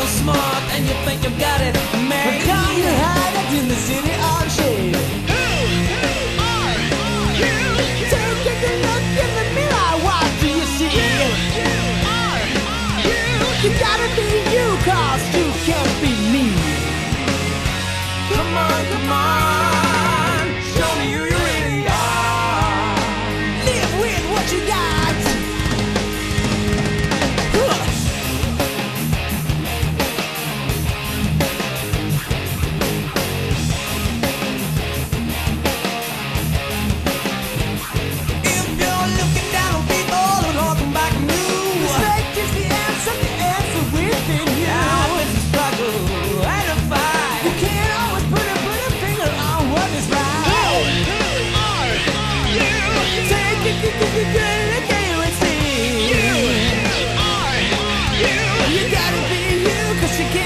smart and you think you've got it made. Come to hide it in the city on shade. Take a look in the mirror, what do you see? You gotta be you, cause you can't be me. Come on, come on, show me who you really are. Live with what you got. If you're looking down on people and talking back to you, Respect is the answer within you. life is a struggle and a fight. You can't always put a finger on what is right. Take a good look at you and see. You gotta be you, cause you can't